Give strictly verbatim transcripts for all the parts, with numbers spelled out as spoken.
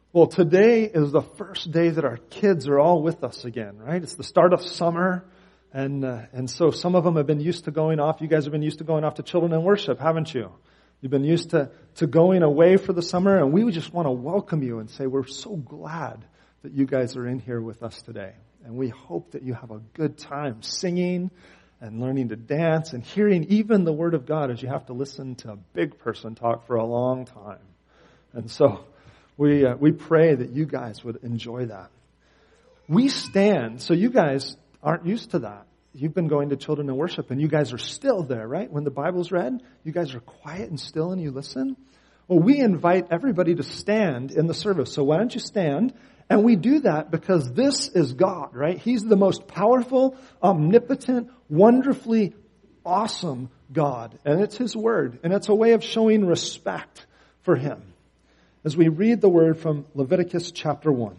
Well, today is the first day that our kids are all with us again, right? It's the start of summer, and uh, and so some of them have been used to going off. You guys have been used to going off to Children in Worship, haven't you? You've been used to, to going away for the summer, and we just want to welcome you and say we're so glad that you guys are in here with us today. And we hope that you have a good time singing and learning to dance and hearing even the Word of God as you have to listen to a big person talk for a long time. And so we uh, we pray that you guys would enjoy that. We stand, so you guys aren't used to that. You've been going to Children in Worship, and you guys are still there, right? When the Bible's read, you guys are quiet and still, and you listen. Well, we invite everybody to stand in the service. So why don't you stand? And we do that because this is God, right? He's the most powerful, omnipotent, wonderfully awesome God. And it's His Word. And it's a way of showing respect for Him. As we read the Word from Leviticus chapter one.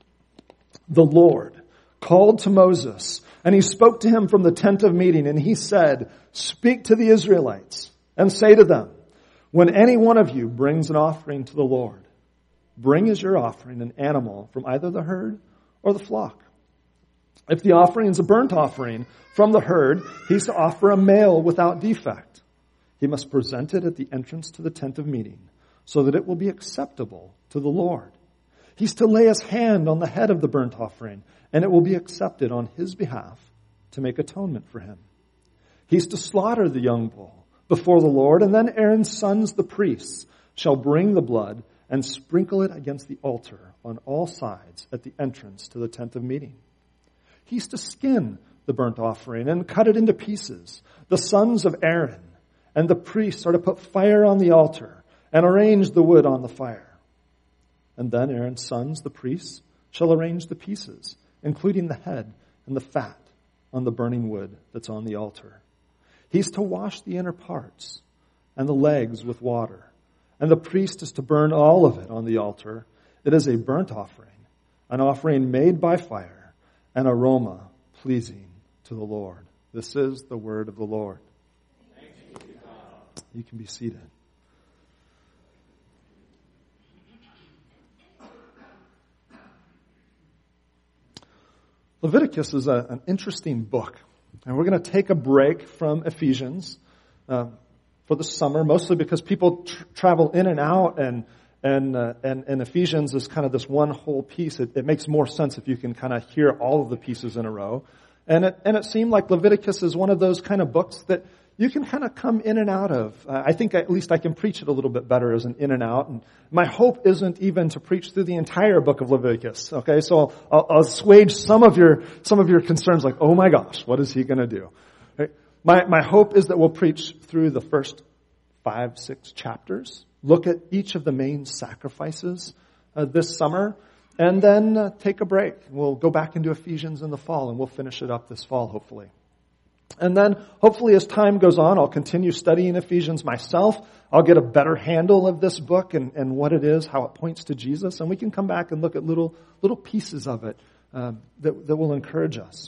The Lord called to Moses, and He spoke to him from the tent of meeting, and He said, "Speak to the Israelites and say to them, when any one of you brings an offering to the Lord, bring as your offering an animal from either the herd or the flock. If the offering is a burnt offering from the herd, he's to offer a male without defect. He must present it at the entrance to the tent of meeting, so that it will be acceptable to the Lord. He's to lay his hand on the head of the burnt offering, and it will be accepted on his behalf to make atonement for him. He's to slaughter the young bull before the Lord, and then Aaron's sons, the priests, shall bring the blood and sprinkle it against the altar on all sides at the entrance to the tent of meeting. He's to skin the burnt offering and cut it into pieces. The sons of Aaron and the priests are to put fire on the altar and arrange the wood on the fire. And then Aaron's sons, the priests, shall arrange the pieces, including the head and the fat, on the burning wood that's on the altar. He's to wash the inner parts and the legs with water. And the priest is to burn all of it on the altar. It is a burnt offering, an offering made by fire, an aroma pleasing to the Lord. This is the word of the Lord. Thanks be to God. You can be seated. Leviticus is a, an interesting book. And we're going to take a break from Ephesians uh, for the summer, mostly because people tr- travel in and out, and and, uh, and and Ephesians is kind of this one whole piece. It, it makes more sense if you can kind of hear all of the pieces in a row. And it and it seemed like Leviticus is one of those kind of books that you can kind of come in and out of. Uh, I think at least I can preach it a little bit better as an in and out. And my hope isn't even to preach through the entire book of Leviticus. Okay, so I'll, I'll assuage some of your some of your concerns, like, oh my gosh, what is he going to do? Right? My my hope is that we'll preach through the first five, six chapters, look at each of the main sacrifices uh, this summer, and then uh, take a break. We'll go back into Ephesians in the fall, and we'll finish it up this fall, hopefully. And then, hopefully, as time goes on, I'll continue studying Ephesians myself. I'll get a better handle of this book and, and what it is, how it points to Jesus, and we can come back and look at little little pieces of it um, that, that will encourage us.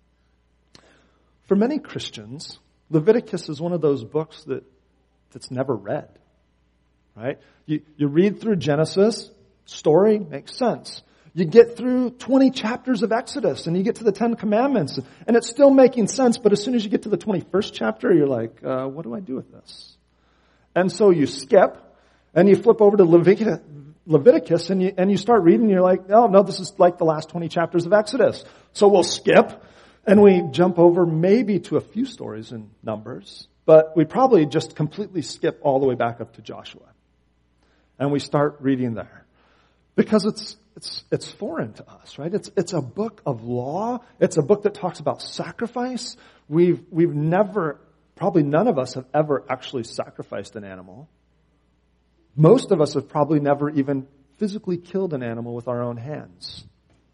For many Christians, Leviticus is one of those books that that's never read. Right? You, you read through Genesis, story makes sense. You get through twenty chapters of Exodus, and you get to the Ten Commandments, and it's still making sense, but as soon as you get to the twenty-first chapter, you're like, uh, what do I do with this? And so you skip, and you flip over to Leviticus, Leviticus and you and you start reading, and you're like, oh, no, this is like the last twenty chapters of Exodus. So we'll skip, and we jump over maybe to a few stories in Numbers, but we probably just completely skip all the way back up to Joshua. And we start reading there. Because it's It's it's foreign to us, right? It's it's a book of law. It's a book that talks about sacrifice. We've we've never, probably none of us have ever actually sacrificed an animal. Most of us have probably never even physically killed an animal with our own hands.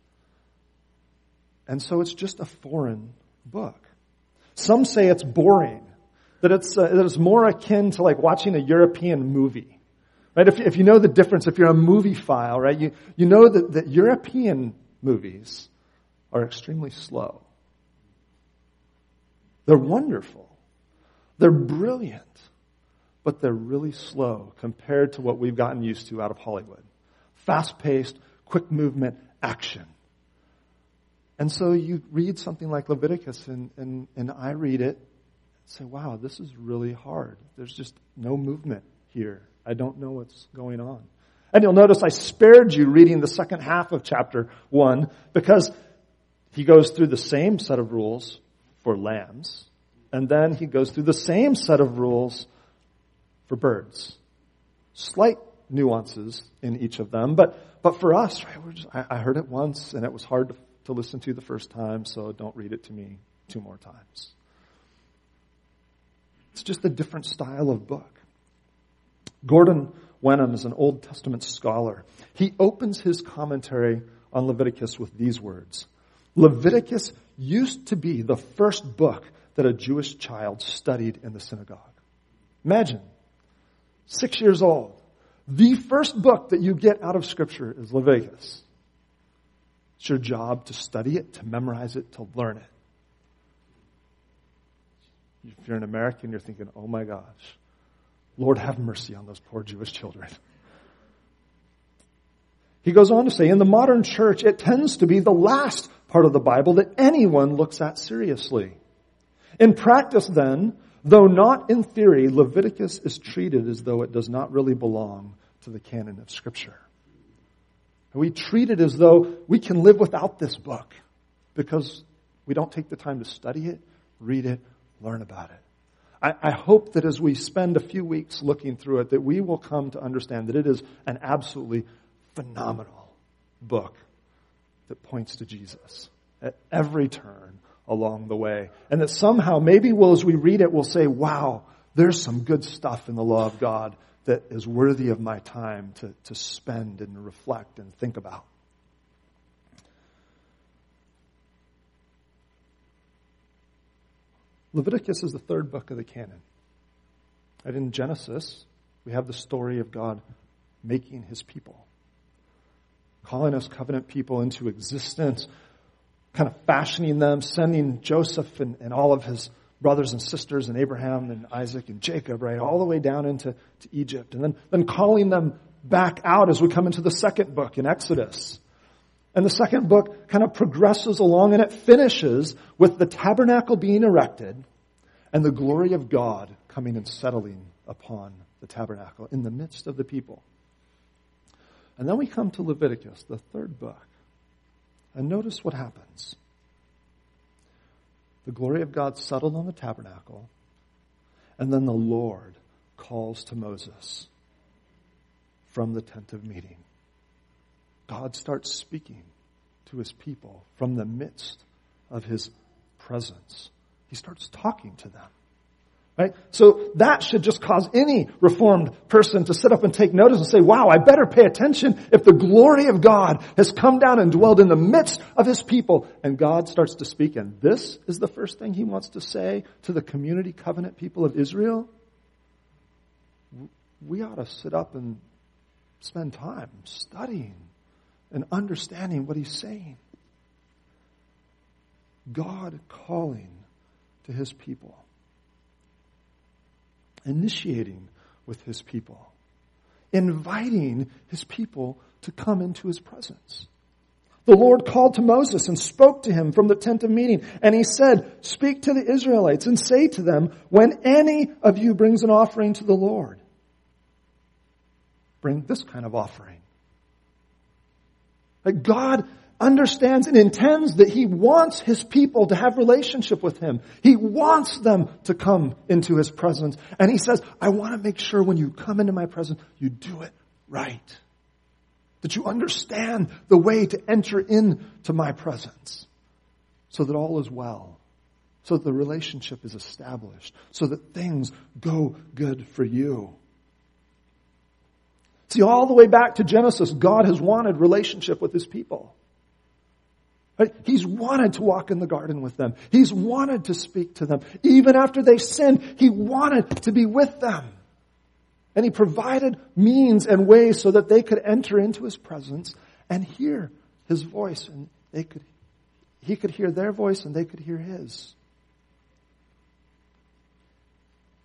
And so it's just a foreign book. Some say it's boring, that it's uh, that it's more akin to like watching a European movie. Right? If, if you know the difference, if you're a movie file, right, you, you know that, that European movies are extremely slow. They're wonderful. They're brilliant. But they're really slow compared to what we've gotten used to out of Hollywood. Fast-paced, quick movement, action. And so you read something like Leviticus, and, and, and I read it and say, wow, this is really hard. There's just no movement here. I don't know what's going on. And you'll notice I spared you reading the second half of chapter one because he goes through the same set of rules for lambs, and then he goes through the same set of rules for birds. Slight nuances in each of them, but but for us, right, we're just, I, I heard it once, and it was hard to, to listen to the first time, so don't read it to me two more times. It's just a different style of book. Gordon Wenham is an Old Testament scholar. He opens his commentary on Leviticus with these words. Leviticus used to be the first book that a Jewish child studied in the synagogue. Imagine, six years old. The first book that you get out of Scripture is Leviticus. It's your job to study it, to memorize it, to learn it. If you're an American, you're thinking, oh my gosh, Lord have mercy on those poor Jewish children. He goes on to say, in the modern church, it tends to be the last part of the Bible that anyone looks at seriously. In practice, then, though not in theory, Leviticus is treated as though it does not really belong to the canon of Scripture. We treat it as though we can live without this book because we don't take the time to study it, read it, learn about it. I, I hope that as we spend a few weeks looking through it, that we will come to understand that it is an absolutely phenomenal book that points to Jesus at every turn along the way. And that somehow, maybe we'll, as we read it, we'll say, wow, there's some good stuff in the law of God that is worthy of my time to, to spend and reflect and think about. Leviticus is the third book of the canon. And in Genesis, we have the story of God making his people, calling us covenant people into existence, kind of fashioning them, sending Joseph and, and all of his brothers and sisters and Abraham and Isaac and Jacob, right, all the way down into to Egypt. And then, then calling them back out as we come into the second book in Exodus. And the second book kind of progresses along, and it finishes with the tabernacle being erected and the glory of God coming and settling upon the tabernacle in the midst of the people. And then we come to Leviticus, the third book. And notice what happens. The glory of God settled on the tabernacle, and then the Lord calls to Moses from the tent of meeting. God starts speaking to his people from the midst of his presence. He starts talking to them. Right? So that should just cause any reformed person to sit up and take notice and say, wow, I better pay attention if the glory of God has come down and dwelled in the midst of his people. And God starts to speak. And this is the first thing he wants to say to the community covenant people of Israel. We ought to sit up and spend time studying and understanding what he's saying. God calling to his people. Initiating with his people. Inviting his people to come into his presence. The Lord called to Moses and spoke to him from the tent of meeting. And he said, speak to the Israelites and say to them, when any of you brings an offering to the Lord, bring this kind of offering. That God understands and intends that he wants his people to have relationship with him. He wants them to come into his presence. And he says, I want to make sure when you come into my presence, you do it right. That you understand the way to enter into my presence so that all is well. So that the relationship is established. So that things go good for you. See, all the way back to Genesis, God has wanted relationship with his people. Right? He's wanted to walk in the garden with them. He's wanted to speak to them. Even after they sinned, he wanted to be with them. And he provided means and ways so that they could enter into his presence and hear his voice. And they could, he could hear their voice and they could hear his.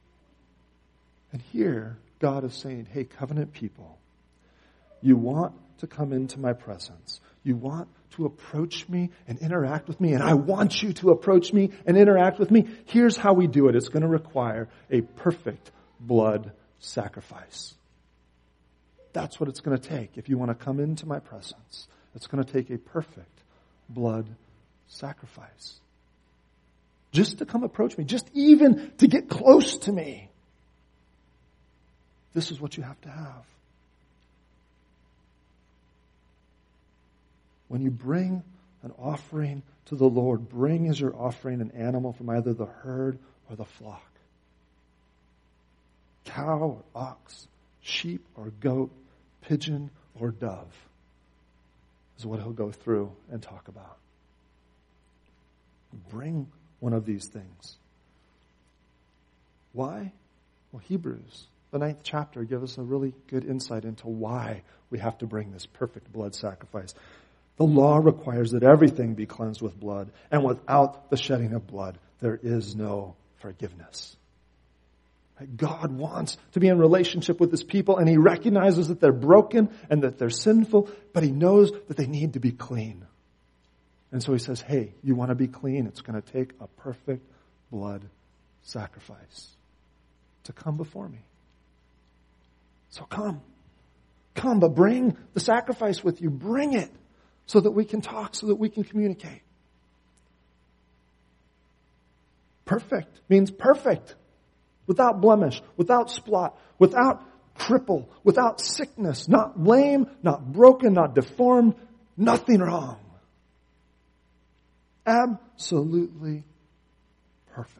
And here, God is saying, hey, covenant people, you want to come into my presence. You want to approach me and interact with me, and I want you to approach me and interact with me. Here's how we do it. It's going to require a perfect blood sacrifice. That's what it's going to take if you want to come into my presence. It's going to take a perfect blood sacrifice. Just to come approach me, just even to get close to me. This is what you have to have. When you bring an offering to the Lord, bring as your offering an animal from either the herd or the flock. Cow or ox, sheep or goat, pigeon or dove is what he'll go through and talk about. Bring one of these things. Why? Well, Hebrews, the ninth chapter, gives us a really good insight into why we have to bring this perfect blood sacrifice. The law requires that everything be cleansed with blood, and without the shedding of blood, there is no forgiveness. God wants to be in relationship with his people, and he recognizes that they're broken and that they're sinful, but he knows that they need to be clean. And so he says, hey, you want to be clean? It's going to take a perfect blood sacrifice to come before me. So come. Come, but bring the sacrifice with you. Bring it so that we can talk, so that we can communicate. Perfect means perfect. Without blemish, without spot, without cripple, without sickness, not lame, not broken, not deformed, nothing wrong. Absolutely perfect.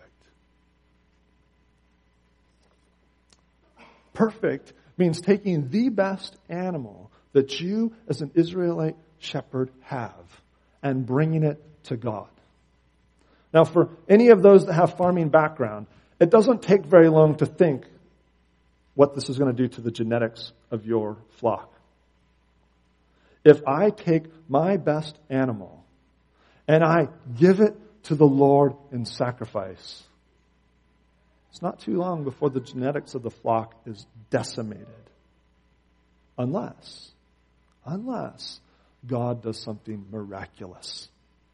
Perfect means taking the best animal that you as an Israelite shepherd have and bringing it to God. Now, for any of those that have farming background, it doesn't take very long to think what this is going to do to the genetics of your flock. If I take my best animal and I give it to the Lord in sacrifice, it's not too long before the genetics of the flock is decimated. Unless, unless God does something miraculous.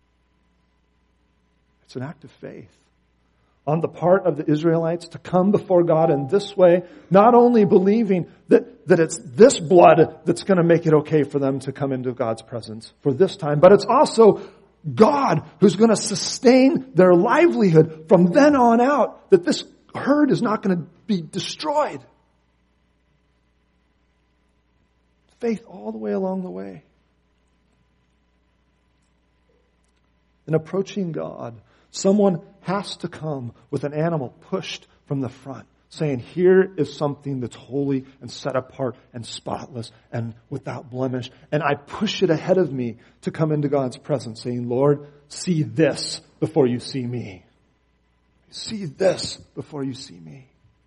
It's an act of faith on the part of the Israelites to come before God in this way, not only believing that, that it's this blood that's going to make it okay for them to come into God's presence for this time, but it's also God who's going to sustain their livelihood from then on out, that this herd is not going to be destroyed. Faith all the way along the way. In approaching God, someone has to come with an animal pushed from the front, saying, here is something that's holy and set apart and spotless and without blemish. And I push it ahead of me to come into God's presence, saying, Lord, see this before you see me. See this before you see me.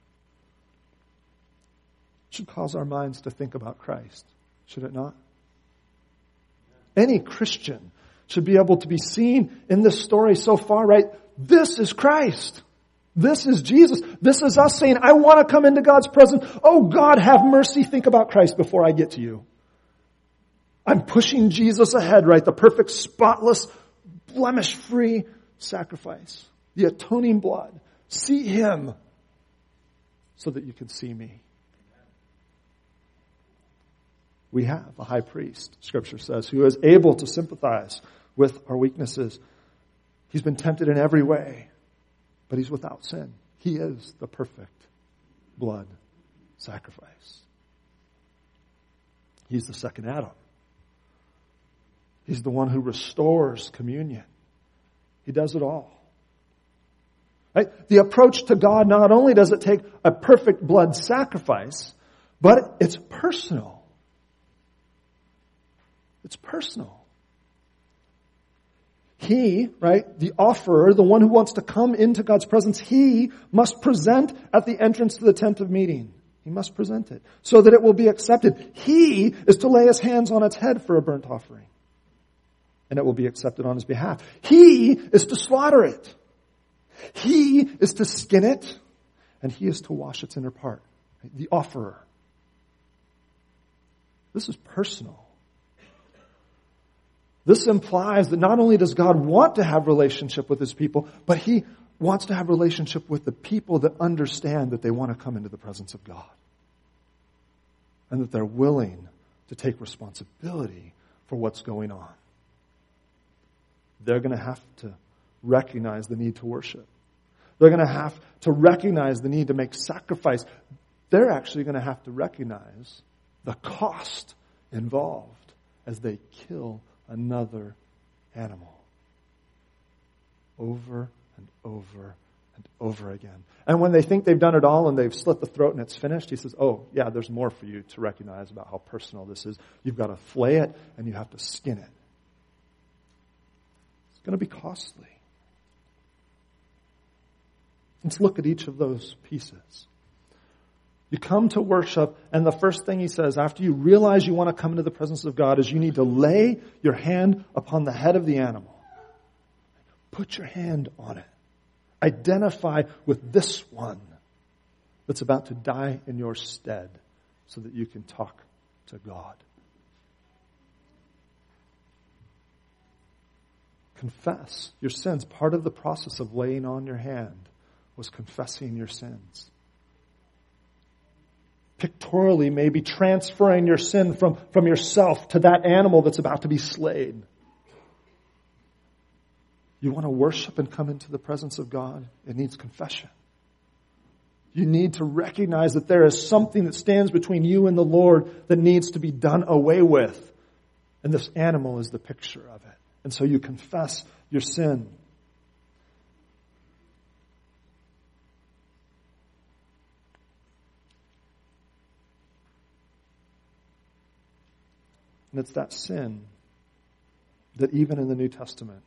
It should cause our minds to think about Christ, should it not? Any Christian should be able to be seen in this story so far, right? This is Christ. This is Jesus. This is us saying, I want to come into God's presence. Oh God, have mercy. Think about Christ before I get to you. I'm pushing Jesus ahead, right? The perfect, spotless, blemish-free sacrifice. The atoning blood. See him so that you can see me. We have a high priest, Scripture says, who is able to sympathize with our weaknesses. He's been tempted in every way, but he's without sin. He is the perfect blood sacrifice. He's the second Adam. He's the one who restores communion. He does it all. Right? The approach to God, not only does it take a perfect blood sacrifice, but it's personal. It's personal. He, right, the offerer, the one who wants to come into God's presence, he must present at the entrance to the tent of meeting. He must present it so that it will be accepted. He is to lay his hands on its head for a burnt offering, and it will be accepted on his behalf. He is to slaughter it. He is to skin it, and he is to wash its inner part. The offerer. This is personal. This implies that not only does God want to have relationship with his people, but he wants to have relationship with the people that understand that they want to come into the presence of God. And that they're willing to take responsibility for what's going on. They're going to have to recognize the need to worship. They're going to have to recognize the need to make sacrifice. They're actually going to have to recognize the cost involved as they kill another animal. Over and over and over again. And when they think they've done it all and they've slit the throat and it's finished, he says, oh, yeah, there's more for you to recognize about how personal this is. You've got to flay it and you have to skin it. It's going to be costly. Let's look at each of those pieces. You come to worship, and the first thing he says, after you realize you want to come into the presence of God, is you need to lay your hand upon the head of the animal. Put your hand on it. Identify with this one that's about to die in your stead so that you can talk to God. Confess your sins. Part of the process of laying on your hand was confessing your sins. Pictorially, maybe transferring your sin from, from yourself to that animal that's about to be slain. You want to worship and come into the presence of God? It needs confession. You need to recognize that there is something that stands between you and the Lord that needs to be done away with. And this animal is the picture of it. And so you confess your sin. And it's that sin that even in the New Testament,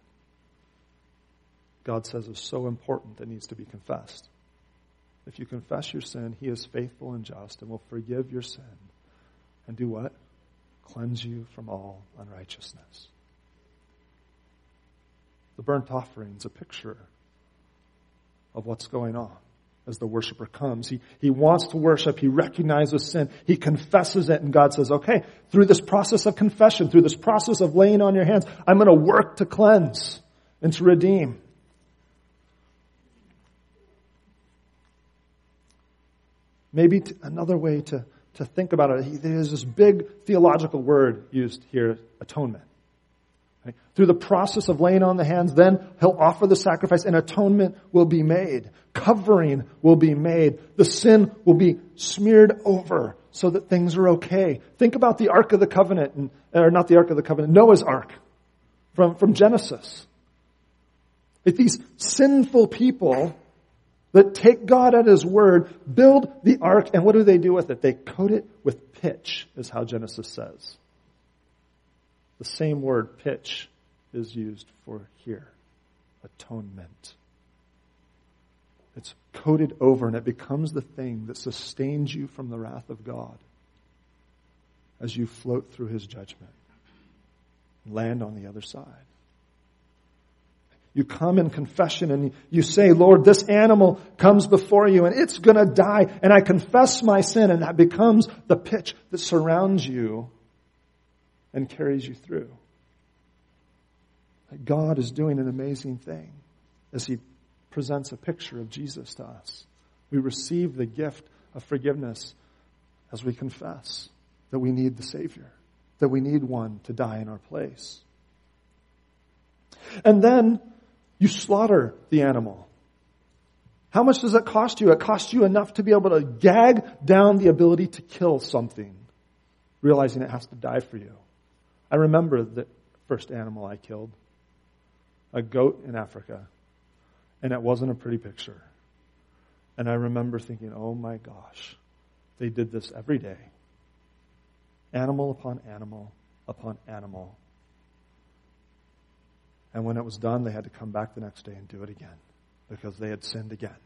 God says is so important that needs to be confessed. If you confess your sin, he is faithful and just and will forgive your sin. And do what? Cleanse you from all unrighteousness. The burnt offering is a picture of what's going on as the worshiper comes. He, he wants to worship. He recognizes sin. He confesses it. And God says, okay, through this process of confession, through this process of laying on your hands, I'm going to work to cleanse and to redeem. Maybe t- another way to, to think about it, there's this big theological word used here, atonement. Right? Through the process of laying on the hands, then he'll offer the sacrifice and atonement will be made. Covering will be made. The sin will be smeared over so that things are okay. Think about the Ark of the Covenant, and, or not the Ark of the Covenant, Noah's Ark from, from Genesis. If these sinful people that take God at his word, build the ark, and what do they do with it? They coat it with pitch, is how Genesis says. The same word, pitch, is used for here. Atonement. It's coated over, and it becomes the thing that sustains you from the wrath of God as you float through his judgment and land on the other side. You come in confession and you say, Lord, this animal comes before you and it's going to die. And I confess my sin, and that becomes the pitch that surrounds you and carries you through. God is doing an amazing thing as he presents a picture of Jesus to us. We receive the gift of forgiveness as we confess that we need the Savior, that we need one to die in our place. And then you slaughter the animal. How much does it cost you? It costs you enough to be able to gag down the ability to kill something, realizing it has to die for you. I remember the first animal I killed, a goat in Africa, and it wasn't a pretty picture. And I remember thinking, oh my gosh, they did this every day. Animal upon animal upon animal. And when it was done, they had to come back the next day and do it again because they had sinned again.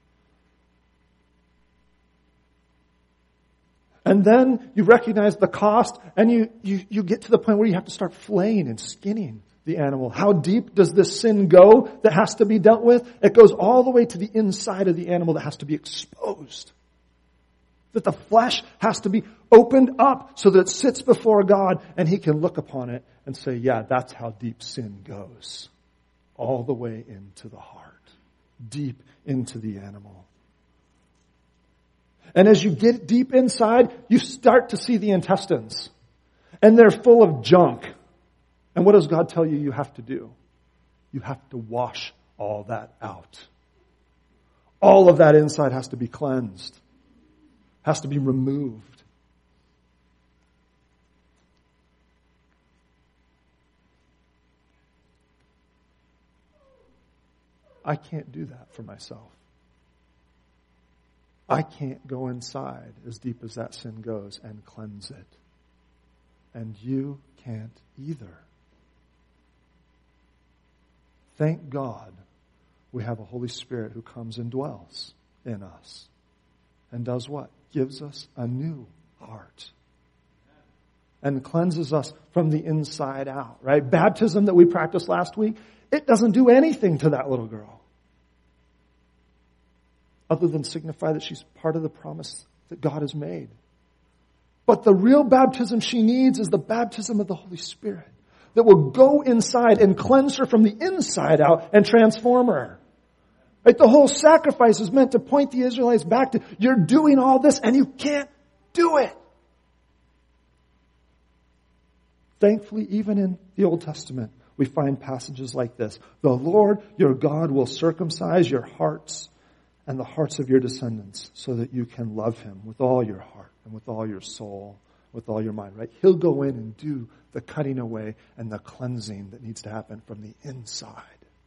And then you recognize the cost, and you, you, you get to the point where you have to start flaying and skinning the animal. How deep does this sin go that has to be dealt with? It goes all the way to the inside of the animal that has to be exposed. That the flesh has to be opened up so that it sits before God and he can look upon it and say, yeah, that's how deep sin goes. All the way into the heart. Deep into the animal. And as you get deep inside, you start to see the intestines. And they're full of junk. And what does God tell you you have to do? You have to wash all that out. All of that inside has to be cleansed. Has to be removed. I can't do that for myself. I can't go inside as deep as that sin goes and cleanse it. And you can't either. Thank God we have a Holy Spirit who comes and dwells in us. And does what? Gives us a new heart. And cleanses us from the inside out, right? Baptism that we practiced last week, it doesn't do anything to that little girl. Other than signify that she's part of the promise that God has made. But the real baptism she needs is the baptism of the Holy Spirit. That will go inside and cleanse her from the inside out and transform her. Right? The whole sacrifice is meant to point the Israelites back to, you're doing all this and you can't do it. Thankfully, even in the Old Testament, we find passages like this. The Lord, your God, will circumcise your hearts and the hearts of your descendants so that you can love him with all your heart and with all your soul, with all your mind, right? He'll go in and do the cutting away and the cleansing that needs to happen from the inside.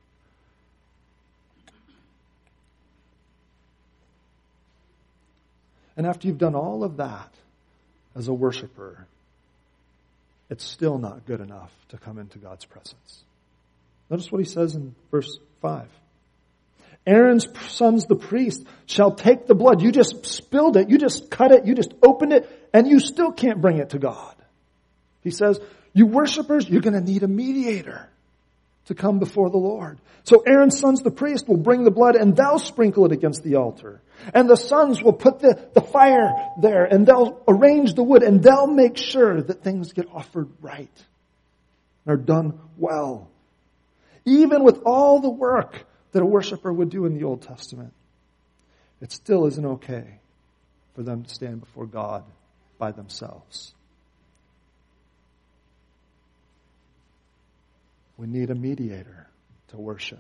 And after you've done all of that as a worshiper, it's still not good enough to come into God's presence. Notice what he says in verse five. Aaron's sons, the priest, shall take the blood. You just spilled it. You just cut it. You just opened it. And you still can't bring it to God. He says, you worshipers, you're going to need a mediator to come before the Lord. So Aaron's sons, the priest, will bring the blood and they'll sprinkle it against the altar. And the sons will put the, the fire there and they'll arrange the wood and they'll make sure that things get offered right. And are done well. Even with all the work that a worshiper would do in the Old Testament, it still isn't okay for them to stand before God by themselves. We need a mediator to worship.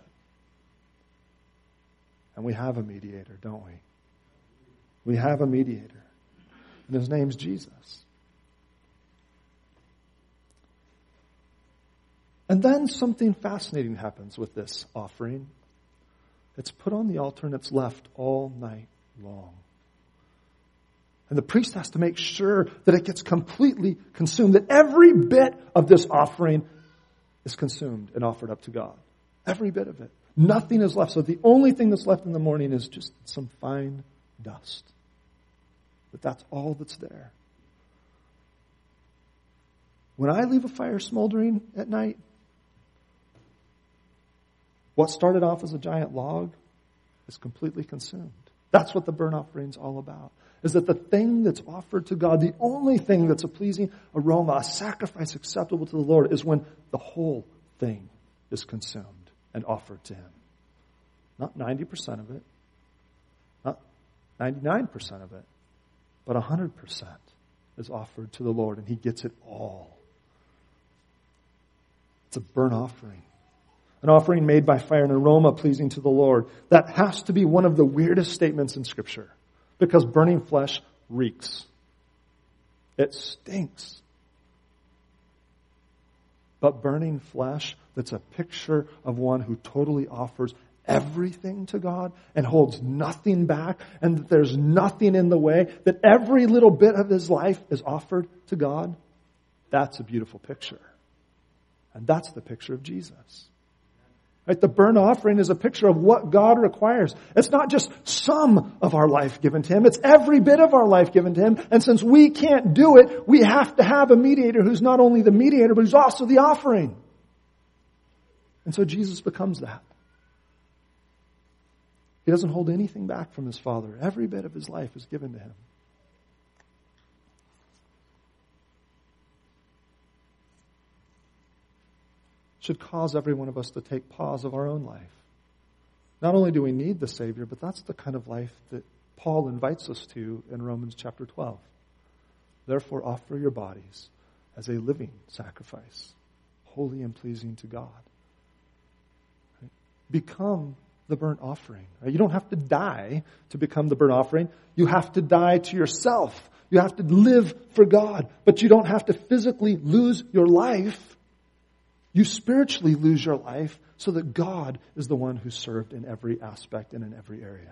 And we have a mediator, don't we? We have a mediator. And his name's Jesus. And then something fascinating happens with this offering. It's put on the altar and it's left all night long. And the priest has to make sure that it gets completely consumed, that every bit of this offering is consumed and offered up to God. Every bit of it. Nothing is left. So the only thing that's left in the morning is just some fine dust. But that's all that's there. When I leave a fire smoldering at night, what started off as a giant log is completely consumed. That's what the burnt offering's all about. Is that the thing that's offered to God, the only thing that's a pleasing aroma, a sacrifice acceptable to the Lord, is when the whole thing is consumed and offered to him. Not ninety percent of it, not ninety-nine percent of it, but one hundred percent is offered to the Lord and he gets it all. It's a burnt offering. An offering made by fire, an aroma pleasing to the Lord. That has to be one of the weirdest statements in Scripture. Because burning flesh reeks. It stinks. But burning flesh that's a picture of one who totally offers everything to God and holds nothing back, and that there's nothing in the way, that every little bit of his life is offered to God, that's a beautiful picture. And that's the picture of Jesus. Right? The burnt offering is a picture of what God requires. It's not just some of our life given to him. It's every bit of our life given to him. And since we can't do it, we have to have a mediator who's not only the mediator, but who's also the offering. And so Jesus becomes that. He doesn't hold anything back from his Father. Every bit of his life is given to him. should cause every one of us to take pause of our own life. Not only do we need the Savior, but that's the kind of life that Paul invites us to in Romans chapter twelve. Therefore, offer your bodies as a living sacrifice, holy and pleasing to God. Right? Become the burnt offering. Right? You don't have to die to become the burnt offering. You have to die to yourself. You have to live for God. But you don't have to physically lose your life. You spiritually lose your life so that God is the one who's served in every aspect and in every area.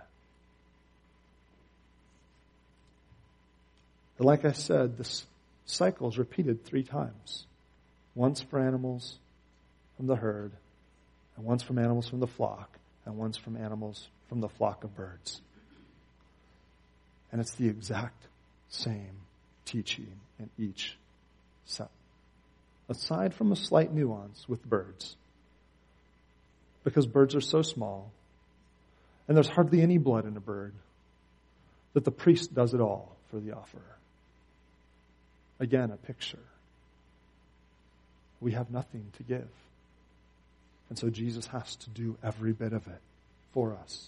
But like I said, this cycle is repeated three times. Once for animals from the herd, and once from animals from the flock, and once from animals from the flock of birds. And it's the exact same teaching in each set. Aside from a slight nuance with birds. Because birds are so small, and there's hardly any blood in a bird, that the priest does it all for the offerer. Again, a picture. We have nothing to give. And so Jesus has to do every bit of it for us.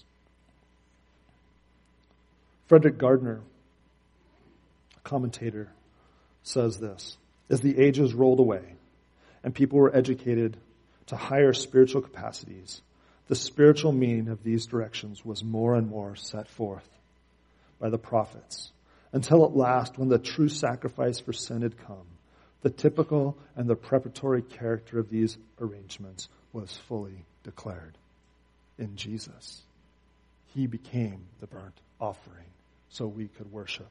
Frederick Gardner, a commentator, says this: as the ages rolled away and people were educated to higher spiritual capacities, the spiritual meaning of these directions was more and more set forth by the prophets, until at last, when the true sacrifice for sin had come, the typical and the preparatory character of these arrangements was fully declared in Jesus. He became the burnt offering so we could worship.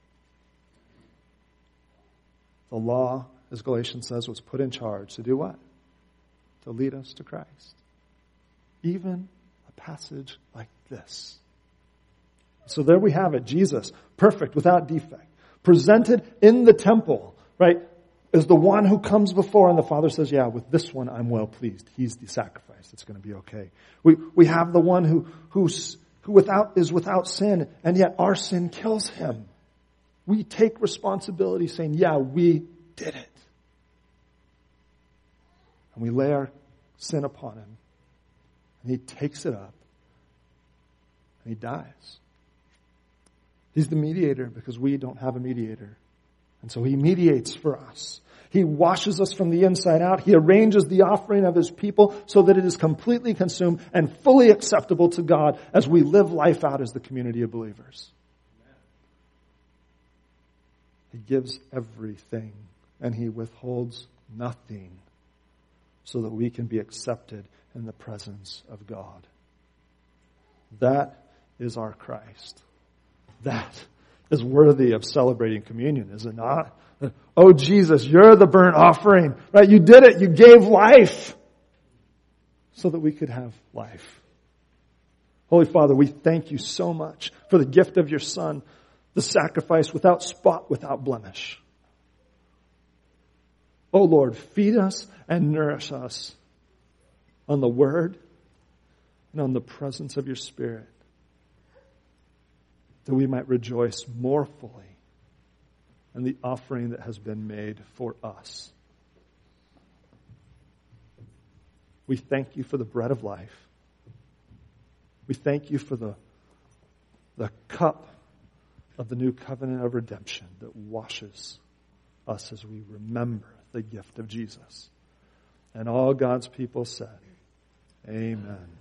The law, as Galatians says, was put in charge to do what? To lead us to Christ. Even a passage like this. So there we have it. Jesus, perfect, without defect, presented in the temple, right, as the one who comes before, and the Father says, yeah, with this one I'm well pleased. He's the sacrifice. It's going to be okay. We we have the one who who's, who without is without sin, and yet our sin kills him. We take responsibility saying, yeah, we did it. And we lay our sin upon him, and he takes it up, and he dies. He's the mediator because we don't have a mediator. And so he mediates for us. He washes us from the inside out. He arranges the offering of his people so that it is completely consumed and fully acceptable to God as we live life out as the community of believers. He gives everything and he withholds nothing so that we can be accepted in the presence of God. That is our Christ. That is worthy of celebrating communion, is it not? Oh, Jesus, you're the burnt offering, right? You did it. You gave life so that we could have life. Holy Father, we thank you so much for the gift of your Son, the sacrifice without spot, without blemish. Oh, Lord, feed us and nourish us on the Word and on the presence of your Spirit, that we might rejoice more fully in the offering that has been made for us. We thank you for the bread of life. We thank you for the, the cup of the new covenant of redemption that washes us as we remember the gift of Jesus. And all God's people said, amen.